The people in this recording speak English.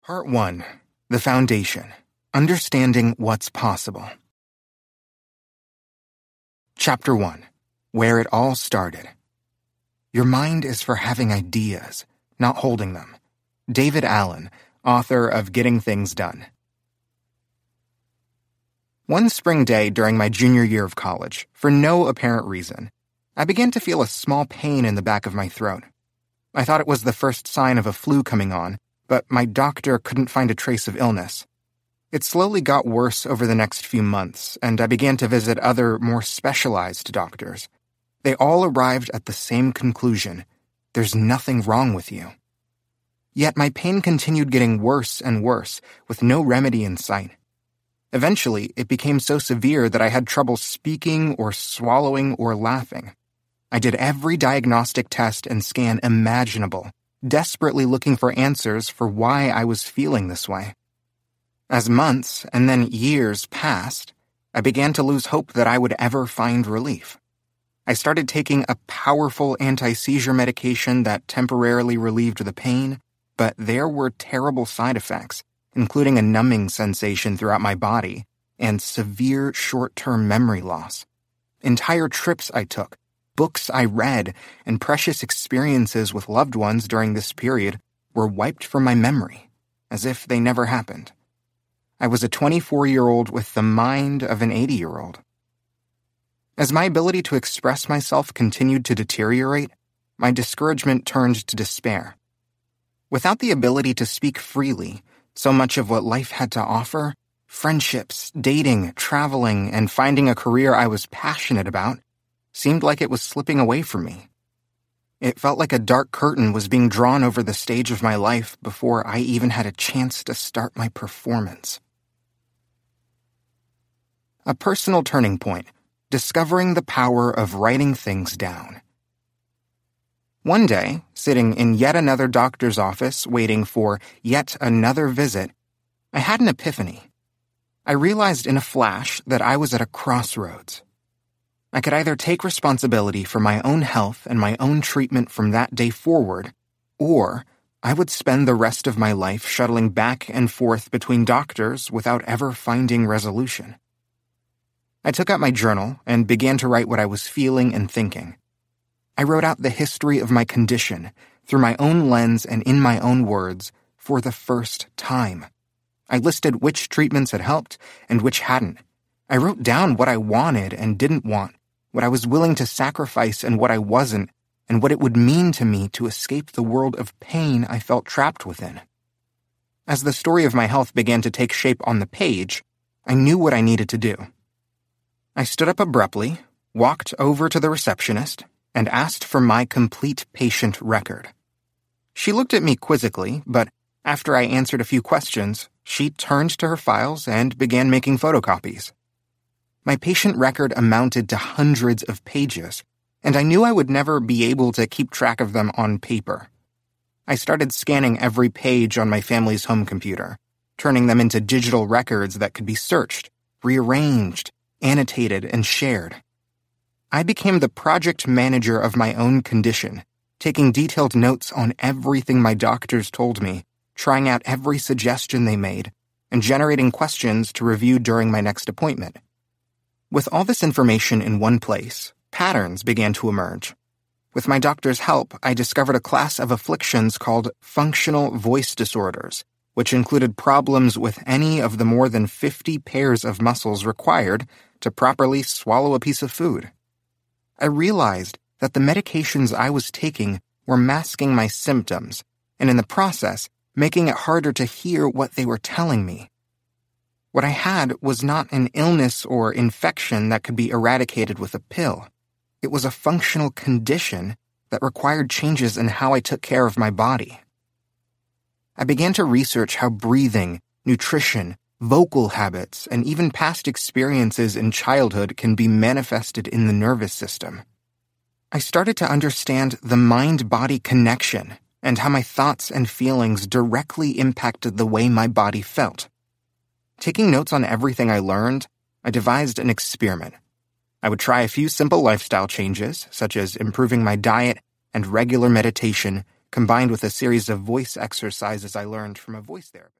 Part 1. The Foundation. Understanding What's Possible. Chapter 1. Where it all started. Your mind is for having ideas, not holding them. David Allen, author of Getting Things Done. One spring day during my junior year of college, for no apparent reason, I began to feel a small pain in the back of my throat. I thought it was the first sign of a flu coming on, but my doctor couldn't find a trace of illness. It slowly got worse over the next few months, and I began to visit other, more specialized doctors. They all arrived at the same conclusion: there's nothing wrong with you. Yet my pain continued getting worse and worse, with no remedy in sight. Eventually, it became so severe that I had trouble speaking or swallowing or laughing. I did every diagnostic test and scan imaginable, desperately looking for answers for why I was feeling this way. As months and then years passed, I began to lose hope that I would ever find relief. I started taking a powerful anti-seizure medication that temporarily relieved the pain, but there were terrible side effects, including a numbing sensation throughout my body and severe short-term memory loss. Entire trips I took, books I read, and precious experiences with loved ones during this period were wiped from my memory, as if they never happened. I was a 24-year-old with the mind of an 80-year-old. As my ability to express myself continued to deteriorate, my discouragement turned to despair. Without the ability to speak freely, so much of what life had to offer, friendships, dating, traveling, and finding a career I was passionate about, seemed like it was slipping away from me. It felt like a dark curtain was being drawn over the stage of my life before I even had a chance to start my performance. A personal turning point, discovering the power of writing things down. One day, sitting in yet another doctor's office waiting for yet another visit, I had an epiphany. I realized in a flash that I was at a crossroads. I could either take responsibility for my own health and my own treatment from that day forward, or I would spend the rest of my life shuttling back and forth between doctors without ever finding resolution. I took out my journal and began to write what I was feeling and thinking. I wrote out the history of my condition through my own lens and in my own words for the first time. I listed which treatments had helped and which hadn't. I wrote down what I wanted and didn't want, what I was willing to sacrifice and what I wasn't, and what it would mean to me to escape the world of pain I felt trapped within. As the story of my health began to take shape on the page, I knew what I needed to do. I stood up abruptly, walked over to the receptionist, and asked for my complete patient record. She looked at me quizzically, but after I answered a few questions, she turned to her files and began making photocopies. My patient record amounted to hundreds of pages, and I knew I would never be able to keep track of them on paper. I started scanning every page on my family's home computer, turning them into digital records that could be searched, rearranged, annotated, and shared. I became the project manager of my own condition, taking detailed notes on everything my doctors told me, trying out every suggestion they made, and generating questions to review during my next appointment. With all this information in one place, patterns began to emerge. With my doctor's help, I discovered a class of afflictions called functional voice disorders, which included problems with any of the more than 50 pairs of muscles required to properly swallow a piece of food. I realized that the medications I was taking were masking my symptoms, and in the process, making it harder to hear what they were telling me. What I had was not an illness or infection that could be eradicated with a pill. It was a functional condition that required changes in how I took care of my body. I began to research how breathing, nutrition, vocal habits, and even past experiences in childhood can be manifested in the nervous system. I started to understand the mind-body connection and how my thoughts and feelings directly impacted the way my body felt. Taking notes on everything I learned, I devised an experiment. I would try a few simple lifestyle changes, such as improving my diet and regular meditation, combined with a series of voice exercises I learned from a voice therapist.